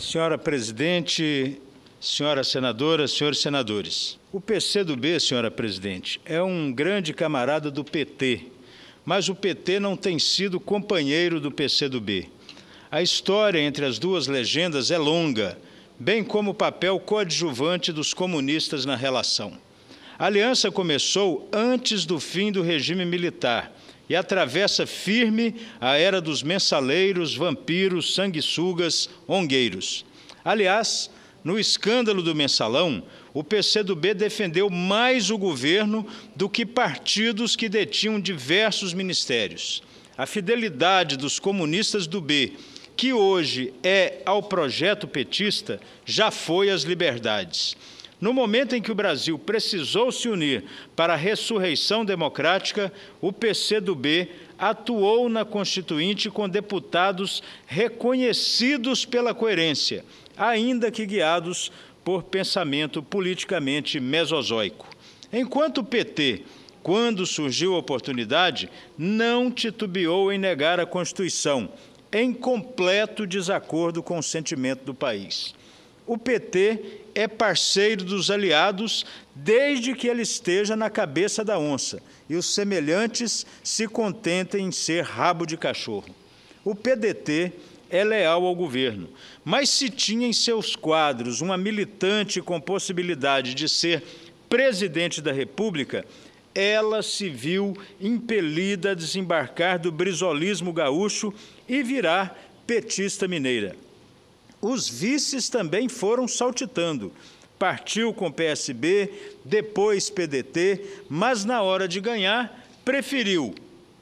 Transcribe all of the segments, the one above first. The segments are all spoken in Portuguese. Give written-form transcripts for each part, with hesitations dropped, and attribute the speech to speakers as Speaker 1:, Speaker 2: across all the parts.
Speaker 1: Senhora presidente, senhora senadora, senhores senadores. O PCdoB, senhora presidente, é um grande camarada do PT, mas o PT não tem sido companheiro do PCdoB. A história entre as duas legendas é longa, bem como o papel coadjuvante dos comunistas na relação. A aliança começou antes do fim do regime militar e atravessa firme a era dos mensaleiros, vampiros, sanguessugas, ongueiros. Aliás, no escândalo do mensalão, o PCdoB defendeu mais o governo do que partidos que detinham diversos ministérios. A fidelidade dos comunistas do B, que hoje é ao projeto petista, já foi às liberdades. No momento em que o Brasil precisou se unir para a ressurreição democrática, o PCdoB atuou na Constituinte com deputados reconhecidos pela coerência, ainda que guiados por pensamento politicamente mesozoico. Enquanto o PT, quando surgiu a oportunidade, não titubeou em negar a Constituição, em completo desacordo com o sentimento do país. O PT é parceiro dos aliados desde que ele esteja na cabeça da onça e os semelhantes se contentem em ser rabo de cachorro. O PDT é leal ao governo, mas se tinha em seus quadros uma militante com possibilidade de ser presidente da República, ela se viu impelida a desembarcar do brizolismo gaúcho e virar petista mineira. Os vices também foram saltitando. Partiu com PSB, depois PDT, mas na hora de ganhar, preferiu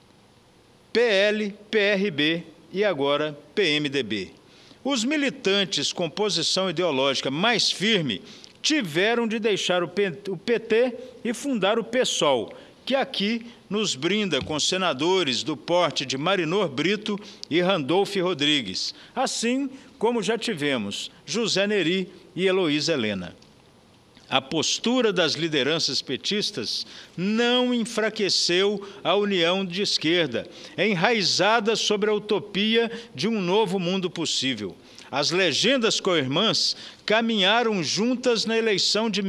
Speaker 1: PL, PRB e agora PMDB. Os militantes com posição ideológica mais firme tiveram de deixar o PT e fundar o PSOL, que aqui nos brinda com senadores do porte de Marinor Brito e Randolfo Rodrigues, assim como já tivemos José Neri e Heloísa Helena. A postura das lideranças petistas não enfraqueceu a união de esquerda, enraizada sobre a utopia de um novo mundo possível. As legendas co-irmãs caminharam juntas na eleição de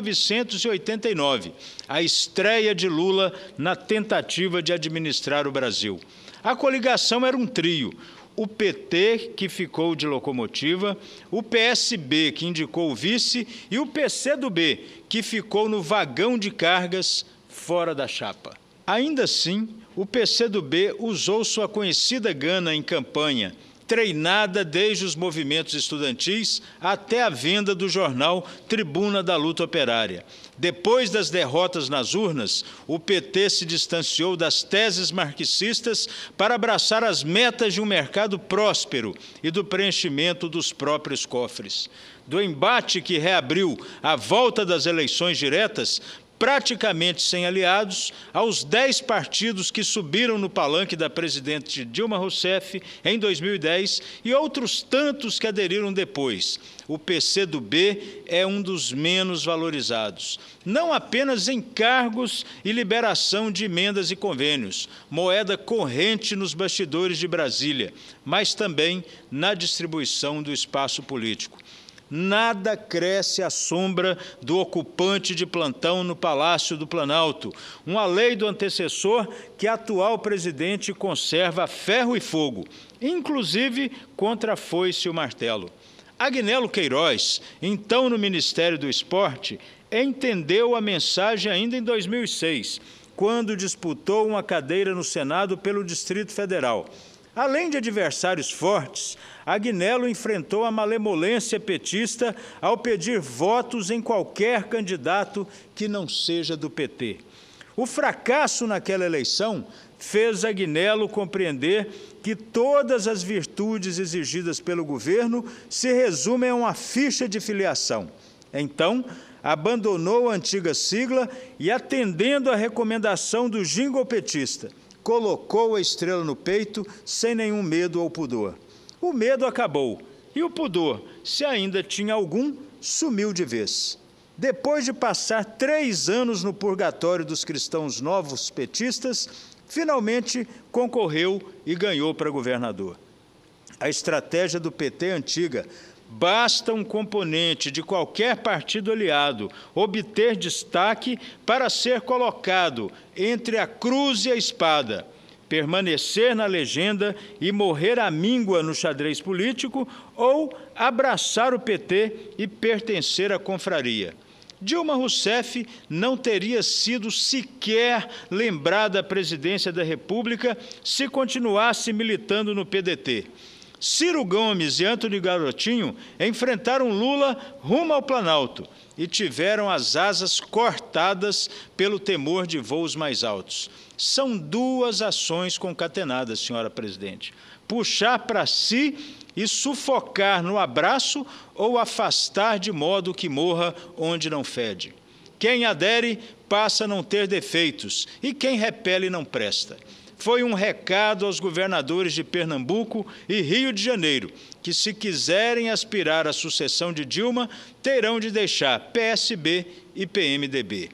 Speaker 1: 1989, a estreia de Lula na tentativa de administrar o Brasil. A coligação era um trio: o PT, que ficou de locomotiva, o PSB, que indicou o vice, e o PCdoB, que ficou no vagão de cargas fora da chapa. Ainda assim, o PCdoB usou sua conhecida gana em campanha, treinada desde os movimentos estudantis até a venda do jornal Tribuna da Luta Operária. Depois das derrotas nas urnas, o PT se distanciou das teses marxistas para abraçar as metas de um mercado próspero e do preenchimento dos próprios cofres. Do embate que reabriu a volta das eleições diretas, praticamente sem aliados, aos 10 partidos que subiram no palanque da presidente Dilma Rousseff em 2010 e outros tantos que aderiram depois. O PCdoB é um dos menos valorizados, não apenas em cargos e liberação de emendas e convênios, moeda corrente nos bastidores de Brasília, mas também na distribuição do espaço político. Nada cresce à sombra do ocupante de plantão no Palácio do Planalto, uma lei do antecessor que a atual presidente conserva a ferro e fogo, inclusive contra a foice e o martelo. Agnello Queiroz, então no Ministério do Esporte, entendeu a mensagem ainda em 2006, quando disputou uma cadeira no Senado pelo Distrito Federal. Além de adversários fortes, Agnello enfrentou a malemolência petista ao pedir votos em qualquer candidato que não seja do PT. O fracasso naquela eleição fez Agnello compreender que todas as virtudes exigidas pelo governo se resumem a uma ficha de filiação. Então, abandonou a antiga sigla e, atendendo à recomendação do jingle petista, colocou a estrela no peito sem nenhum medo ou pudor. O medo acabou e o pudor, se ainda tinha algum, sumiu de vez. Depois de passar 3 anos no purgatório dos cristãos novos petistas, finalmente concorreu e ganhou para governador. A estratégia do PT antiga: Basta um componente de qualquer partido aliado obter destaque para ser colocado entre a cruz e a espada, permanecer na legenda e morrer à míngua no xadrez político, ou abraçar o PT e pertencer à confraria. Dilma Rousseff não teria sido sequer lembrada à presidência da República se continuasse militando no PDT. Ciro Gomes e Antony Garotinho enfrentaram Lula rumo ao Planalto e tiveram as asas cortadas pelo temor de voos mais altos. São duas ações concatenadas, senhora presidente. Puxar para si e sufocar no abraço ou afastar de modo que morra onde não fede. Quem adere passa a não ter defeitos e quem repele não presta. Foi um recado aos governadores de Pernambuco e Rio de Janeiro, que, se quiserem aspirar à sucessão de Dilma, terão de deixar PSB e PMDB.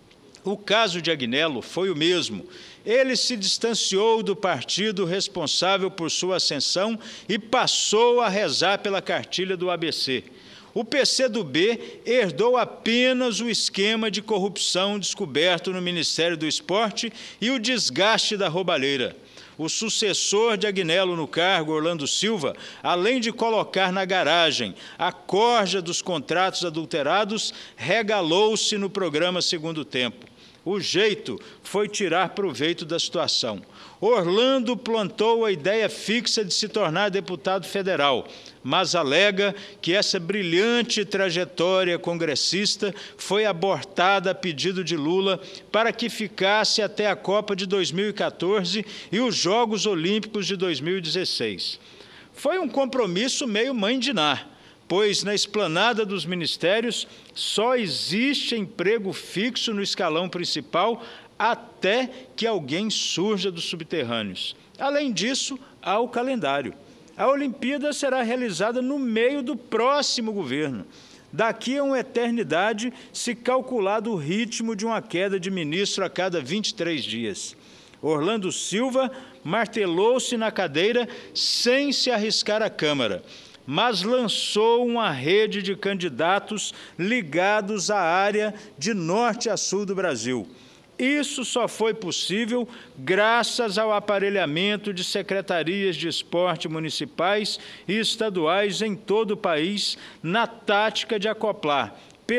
Speaker 1: O caso de Agnello foi o mesmo. Ele se distanciou do partido responsável por sua ascensão e passou a rezar pela cartilha do ABC. O PCdoB herdou apenas o esquema de corrupção descoberto no Ministério do Esporte e o desgaste da roubalheira. O sucessor de Agnello no cargo, Orlando Silva, além de colocar na garagem a corja dos contratos adulterados, regalou-se no programa Segundo Tempo. O jeito foi tirar proveito da situação. Orlando plantou a ideia fixa de se tornar deputado federal, mas alega que essa brilhante trajetória congressista foi abortada a pedido de Lula para que ficasse até a Copa de 2014 e os Jogos Olímpicos de 2016. Foi um compromisso meio mãe de Ná, pois na esplanada dos ministérios só existe emprego fixo no escalão principal até que alguém surja dos subterrâneos. Além disso, há o calendário. A Olimpíada será realizada no meio do próximo governo. Daqui a uma eternidade, se calcular o ritmo de uma queda de ministro a cada 23 dias. Orlando Silva martelou-se na cadeira sem se arriscar à Câmara, mas lançou uma rede de candidatos ligados à área de norte a sul do Brasil. Isso só foi possível graças ao aparelhamento de secretarias de esporte municipais e estaduais em todo o país, na tática de acoplar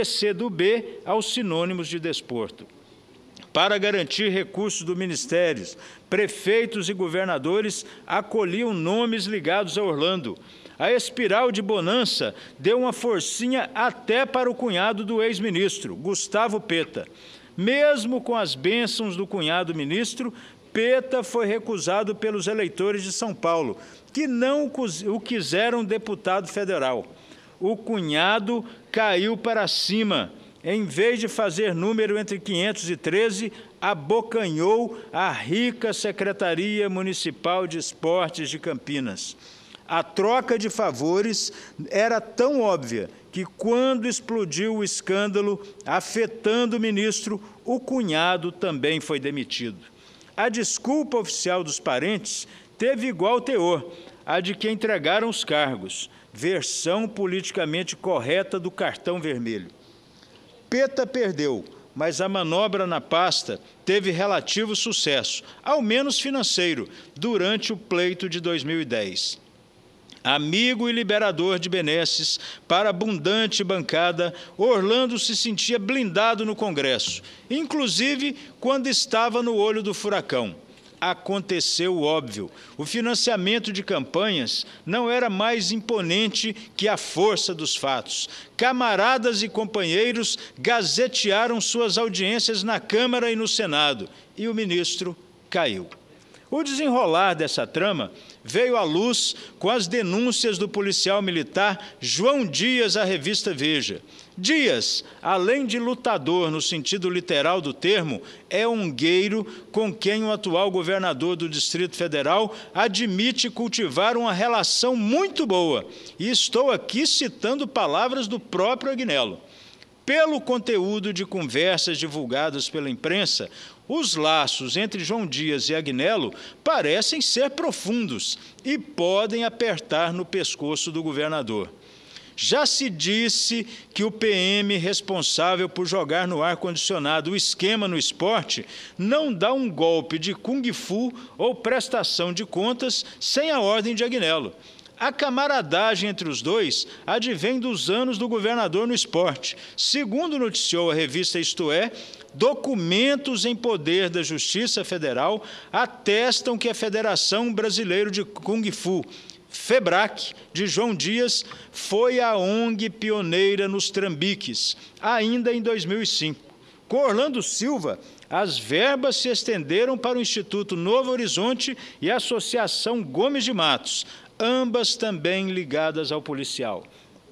Speaker 1: PCdoB aos sinônimos de desporto. Para garantir recursos do Ministério, prefeitos e governadores acolhiam nomes ligados a Orlando. A espiral de bonança deu uma forcinha até para o cunhado do ex-ministro, Gustavo Peta. Mesmo com as bênçãos do cunhado ministro, Peta foi recusado pelos eleitores de São Paulo, que não o quiseram deputado federal. O cunhado caiu para cima. Em vez de fazer número entre 513, abocanhou a rica Secretaria Municipal de Esportes de Campinas. A troca de favores era tão óbvia que, quando explodiu o escândalo afetando o ministro, o cunhado também foi demitido. A desculpa oficial dos parentes teve igual teor, a de que entregaram os cargos, versão politicamente correta do cartão vermelho. Peta perdeu, mas a manobra na pasta teve relativo sucesso, ao menos financeiro, durante o pleito de 2010. Amigo e liberador de benesses para abundante bancada, Orlando se sentia blindado no Congresso, inclusive quando estava no olho do furacão. Aconteceu o óbvio. O financiamento de campanhas não era mais imponente que a força dos fatos. Camaradas e companheiros gazetearam suas audiências na Câmara e no Senado, e o ministro caiu. O desenrolar dessa trama veio à luz com as denúncias do policial militar João Dias à revista Veja. Dias, além de lutador no sentido literal do termo, é ungueiro com quem o atual governador do Distrito Federal admite cultivar uma relação muito boa. E estou aqui citando palavras do próprio Agnello. Pelo conteúdo de conversas divulgadas pela imprensa, os laços entre João Dias e Agnello parecem ser profundos e podem apertar no pescoço do governador. Já se disse que o PM responsável por jogar no ar-condicionado o esquema no esporte não dá um golpe de kung-fu ou prestação de contas sem a ordem de Agnello. A camaradagem entre os dois advém dos anos do governador no esporte. Segundo noticiou a revista Isto É, documentos em poder da Justiça Federal atestam que a Federação Brasileira de Kung Fu, FEBRAC, de João Dias, foi a ONG pioneira nos trambiques, ainda em 2005. Com Orlando Silva, as verbas se estenderam para o Instituto Novo Horizonte e a Associação Gomes de Matos, ambas também ligadas ao policial.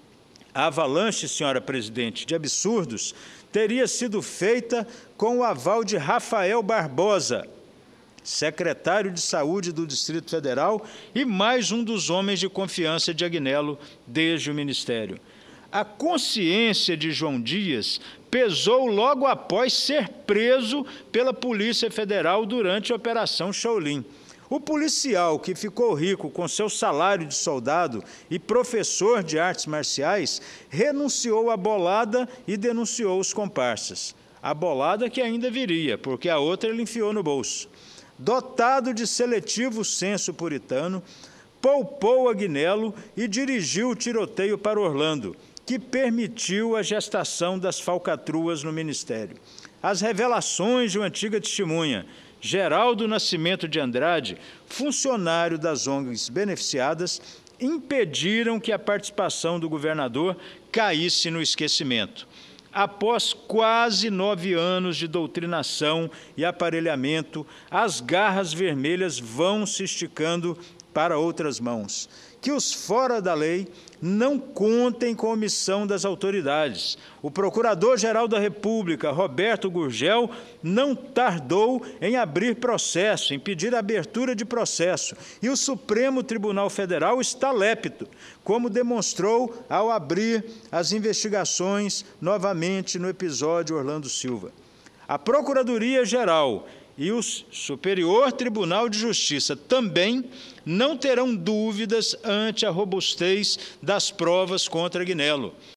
Speaker 1: A avalanche, senhora presidente, de absurdos teria sido feita com o aval de Rafael Barbosa, secretário de Saúde do Distrito Federal e mais um dos homens de confiança de Agnello desde o Ministério. A consciência de João Dias pesou logo após ser preso pela Polícia Federal durante a Operação Shaolin. O policial que ficou rico com seu salário de soldado e professor de artes marciais renunciou à bolada e denunciou os comparsas. A bolada que ainda viria, porque a outra ele enfiou no bolso. Dotado de seletivo senso puritano, poupou Agnello e dirigiu o tiroteio para Orlando, que permitiu a gestação das falcatruas no Ministério. As revelações de uma antiga testemunha, Geraldo Nascimento de Andrade, funcionário das ONGs beneficiadas, impediram que a participação do governador caísse no esquecimento. Após quase 9 anos de doutrinação e aparelhamento, as garras vermelhas vão se esticando para outras mãos. Que os fora da lei não contem com a omissão das autoridades. O Procurador-Geral da República, Roberto Gurgel, não tardou em abrir processo, em pedir a abertura de processo, e o Supremo Tribunal Federal está lépido, como demonstrou ao abrir as investigações novamente no episódio Orlando Silva. A Procuradoria-Geral e o Superior Tribunal de Justiça também não terão dúvidas ante a robustez das provas contra Agnello.